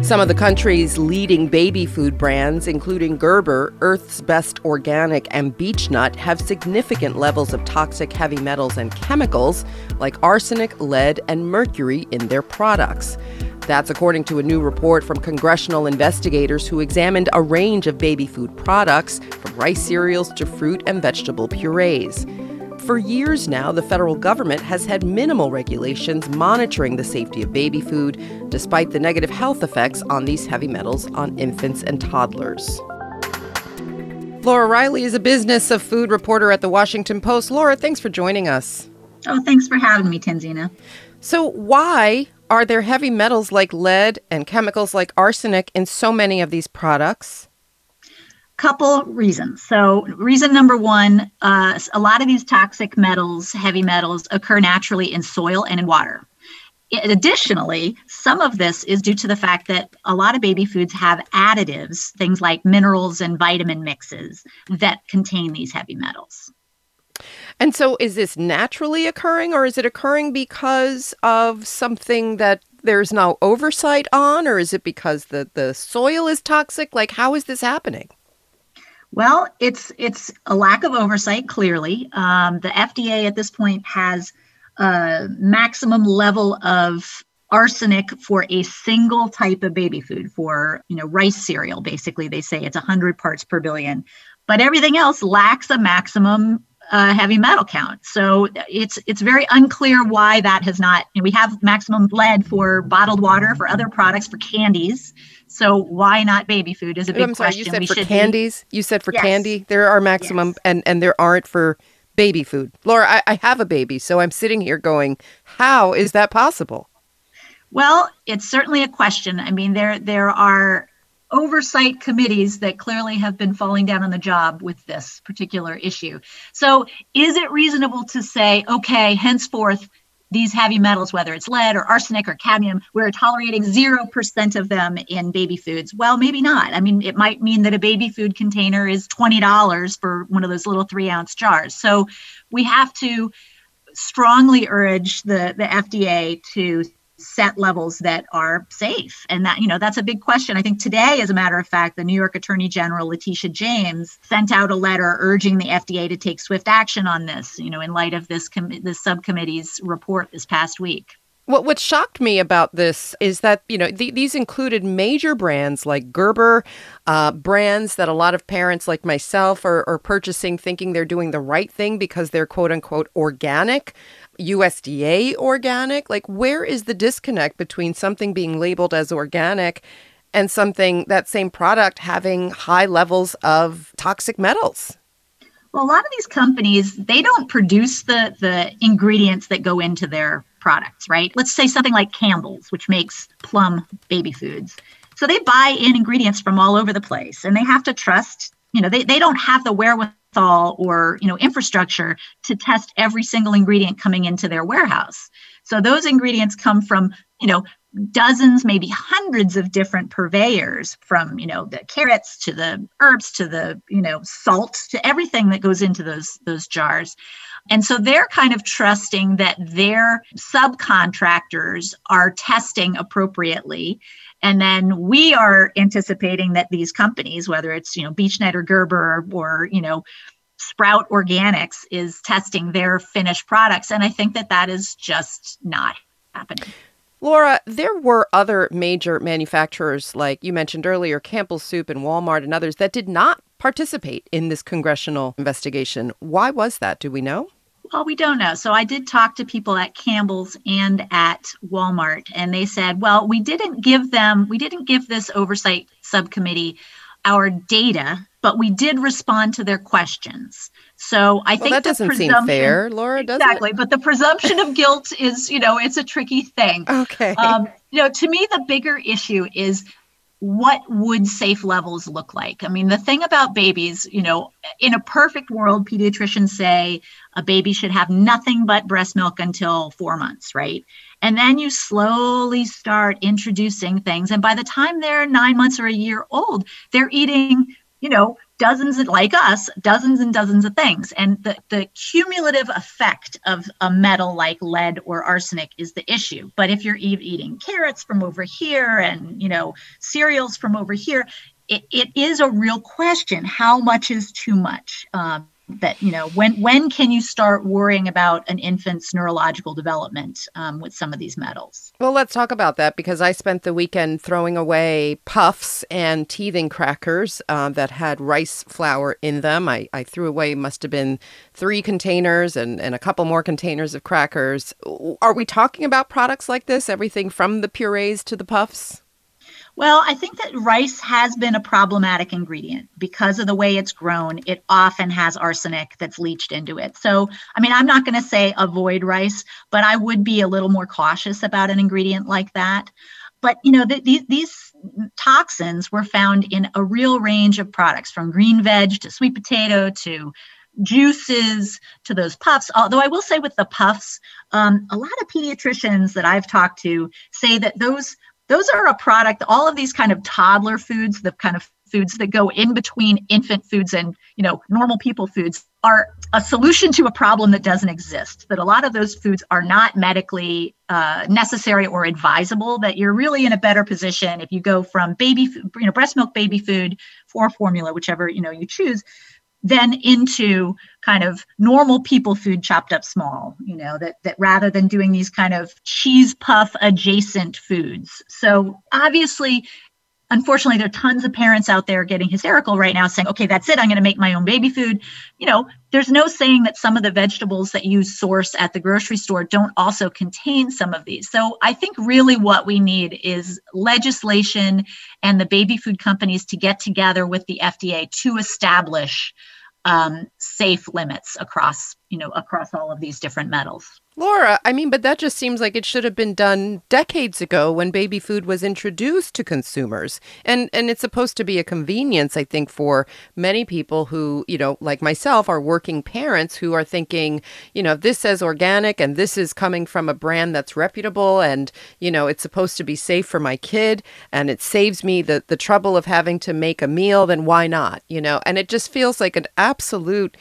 Some of the country's leading baby food brands, including Gerber, Earth's Best Organic, and Beech-Nut, have significant levels of toxic heavy metals and chemicals like arsenic, lead, and mercury in their products. That's according to a new report from congressional investigators who examined a range of baby food products, from rice cereals to fruit and vegetable purees. For years now, the federal government has had minimal regulations monitoring the safety of baby food, despite the negative health effects on these heavy metals on infants and toddlers. Laura Riley is a business of food reporter at The Washington Post. Laura, thanks for joining us. Oh, thanks for having me, Tanzina. So why are there heavy metals like lead and chemicals like arsenic in so many of these products? Couple reasons. So reason number one, a lot of these toxic metals, heavy metals, occur naturally in soil and in water. Additionally, some of this is due to the fact that a lot of baby foods have additives, things like minerals and vitamin mixes that contain these heavy metals. And so is this naturally occurring, or is it occurring because of something that there's no oversight on, or is it because the soil is toxic? Like, how is this happening? Well, it's a lack of oversight, clearly. The FDA at this point has a maximum level of arsenic for a single type of baby food, for rice cereal. Basically, they say it's 100 parts per billion. But everything else lacks a maximum heavy metal count. So it's very unclear why that has not. We have maximum lead for bottled water, for other products, for candies. So why not baby food is a big question. You said for candies? You said for candy? There are maximum and there aren't for baby food. Laura, I have a baby, so I'm sitting here going, how is that possible? Well, it's certainly a question. I mean, there are oversight committees that clearly have been falling down on the job with this particular issue. So is it reasonable to say, okay, henceforth, these heavy metals, whether it's lead or arsenic or cadmium, we're tolerating 0% of them in baby foods? Well, maybe not. I mean, it might mean that a baby food container is $20 for one of those little 3-ounce jars. So we have to strongly urge the FDA to set levels that are safe. And that's a big question. I think today, as a matter of fact, the New York Attorney General, Letitia James, sent out a letter urging the FDA to take swift action on this, in light of this subcommittee's report this past week. What shocked me about this is that, these included major brands like Gerber, brands that a lot of parents like myself are purchasing thinking they're doing the right thing because they're quote unquote organic, USDA organic. Like, where is the disconnect between something being labeled as organic and that same product having high levels of toxic metals? Well, a lot of these companies, they don't produce the ingredients that go into their products, right? Let's say something like Campbell's, which makes Plum baby foods. So they buy in ingredients from all over the place, and they have to trust, they don't have the wherewithal or, infrastructure to test every single ingredient coming into their warehouse. So those ingredients come from, dozens, maybe hundreds of different purveyors, from, the carrots to the herbs to the, salt, to everything that goes into those jars. And so they're kind of trusting that their subcontractors are testing appropriately. And then we are anticipating that these companies, whether it's, Beech-Nut or Gerber or Sprout Organics, is testing their finished products. And I think that is just not happening. Laura, there were other major manufacturers, like you mentioned earlier, Campbell's Soup and Walmart and others, that did not participate in this congressional investigation. Why was that? Do we know? Well, we don't know. So I did talk to people at Campbell's and at Walmart, and they said, well, we didn't give this oversight subcommittee our data, but we did respond to their questions. So I think that doesn't seem fair, Laura, does it? Exactly. But the presumption of guilt is, it's a tricky thing. Okay. To me, the bigger issue is, what would safe levels look like? I mean, the thing about babies, in a perfect world, pediatricians say a baby should have nothing but breast milk until 4 months, right? And then you slowly start introducing things. And by the time they're 9 months or a year old, they're eating, dozens and dozens of things. And the cumulative effect of a metal like lead or arsenic is the issue. But if you're eating carrots from over here and, cereals from over here, it is a real question. How much is too much? When can you start worrying about an infant's neurological development with some of these metals? Well, let's talk about that, because I spent the weekend throwing away puffs and teething crackers that had rice flour in them. I threw away, must have been 3 containers and a couple more containers of crackers. Are we talking about products like this, everything from the purees to the puffs? Well, I think that rice has been a problematic ingredient because of the way it's grown. It often has arsenic that's leached into it. So, I'm not going to say avoid rice, but I would be a little more cautious about an ingredient like that. But, these toxins were found in a real range of products, from green veg to sweet potato to juices to those puffs. Although I will say with the puffs, a lot of pediatricians that I've talked to say that those are a product, all of these kind of toddler foods, the kind of foods that go in between infant foods and, normal people foods, are a solution to a problem that doesn't exist. That a lot of those foods are not medically necessary or advisable, that you're really in a better position if you go from baby food, breast milk baby food for formula, whichever, you choose, then into kind of normal people food chopped up small, that rather than doing these kind of cheese puff adjacent foods. So obviously, unfortunately, there are tons of parents out there getting hysterical right now saying, okay, that's it, I'm going to make my own baby food. There's no saying that some of the vegetables that you source at the grocery store don't also contain some of these. So I think really what we need is legislation and the baby food companies to get together with the FDA to establish safe limits across all of these different metals. Laura, but that just seems like it should have been done decades ago when baby food was introduced to consumers. And it's supposed to be a convenience, I think, for many people who, like myself, are working parents who are thinking, this says organic and this is coming from a brand that's reputable and, it's supposed to be safe for my kid and it saves me the trouble of having to make a meal, then why not? And it just feels like an absolute,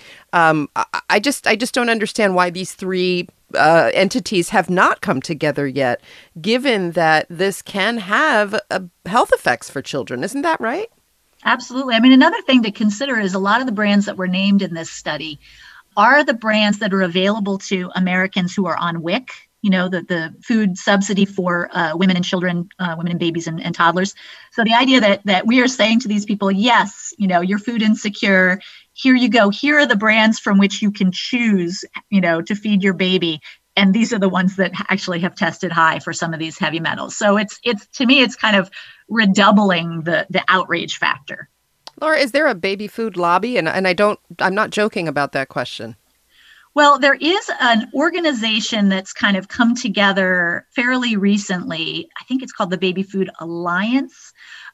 I just don't understand why these 3 entities have not come together yet, given that this can have health effects for children. Isn't that right? Absolutely. Another thing to consider is a lot of the brands that were named in this study are the brands that are available to Americans who are on WIC, the food subsidy for women and children, women and babies and toddlers. So the idea that we are saying to these people, yes, you're food insecure, here you go. Here are the brands from which you can choose, to feed your baby. And these are the ones that actually have tested high for some of these heavy metals. So it's to me, it's kind of redoubling the outrage factor. Laura, is there a baby food lobby? And I'm not joking about that question. Well, there is an organization that's kind of come together fairly recently. I think it's called the Baby Food Alliance.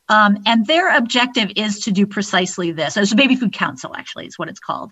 And their objective is to do precisely this. So it's a Baby Food Council, actually, is what it's called.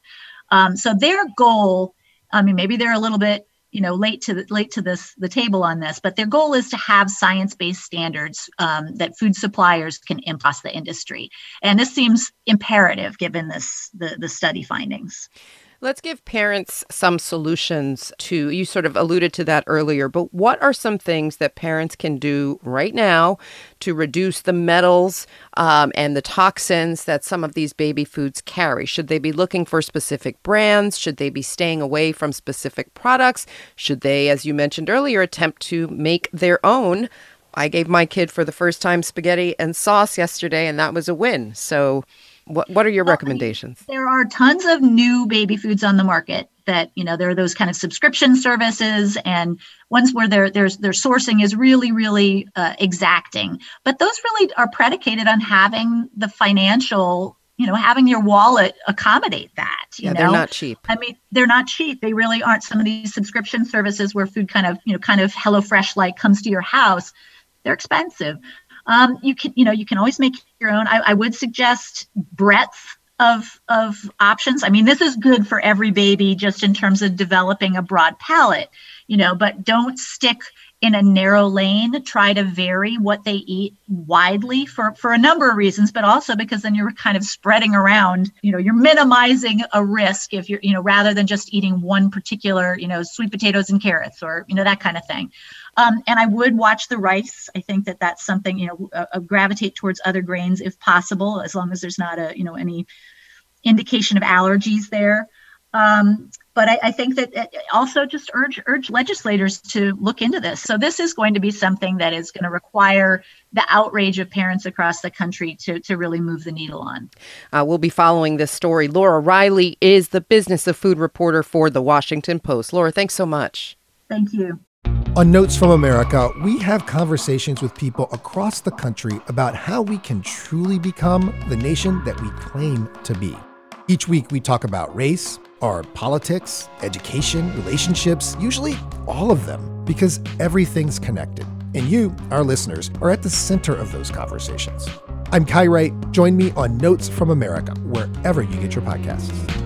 So their goal, maybe they're a little bit, late to the table on this, but their goal is to have science-based standards that food suppliers can impose the industry. And this seems imperative given the study findings. Let's give parents some solutions to, you sort of alluded to that earlier, but what are some things that parents can do right now to reduce the metals and the toxins that some of these baby foods carry? Should they be looking for specific brands? Should they be staying away from specific products? Should they, as you mentioned earlier, attempt to make their own? I gave my kid for the first time spaghetti and sauce yesterday, and that was a win. So what are your recommendations? There are tons of new baby foods on the market that, there are those kind of subscription services and ones where their sourcing is really, really exacting. But those really are predicated on having the financial, having your wallet accommodate that. They're not cheap. They're not cheap. They really aren't. Some of these subscription services where food kind of HelloFresh like comes to your house, they're expensive. You can always make your own. I would suggest breadth of options. This is good for every baby just in terms of developing a broad palate, but don't stick in a narrow lane try to vary what they eat widely for a number of reasons, but also because then you're kind of spreading around, you're minimizing a risk if you're, rather than just eating one particular, sweet potatoes and carrots or, that kind of thing. And I would watch the rice. I think that that's something, gravitate towards other grains if possible, as long as there's not any indication of allergies there. But I think that also just urge legislators to look into this. So this is going to be something that is going to require the outrage of parents across the country to really move the needle on. We'll be following this story. Laura Riley is the Business of Food reporter for The Washington Post. Laura, thanks so much. Thank you. On Notes from America, we have conversations with people across the country about how we can truly become the nation that we claim to be. Each week, we talk about race, our politics, education, relationships, usually all of them, because everything's connected. And you, our listeners, are at the center of those conversations. I'm Kai Wright. Join me on Notes from America, wherever you get your podcasts.